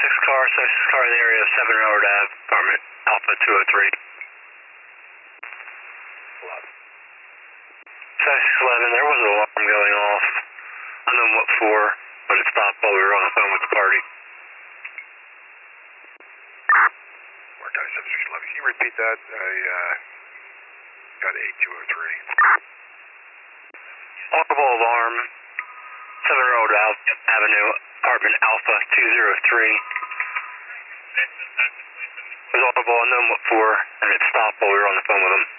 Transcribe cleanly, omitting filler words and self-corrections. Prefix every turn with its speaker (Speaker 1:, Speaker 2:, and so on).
Speaker 1: 6 car in the area of 7 Railroad Ave, apartment Alpha 203. 11, there was an alarm going off. I don't know what for, but it stopped while we were on the phone with the party.
Speaker 2: Mark 7611, can you repeat that? I got 8203.
Speaker 1: Audible alarm, 7 Railroad Avenue, apartment Alpha 203. It was audible, I don't know what for, and it stopped while we were on the phone with them.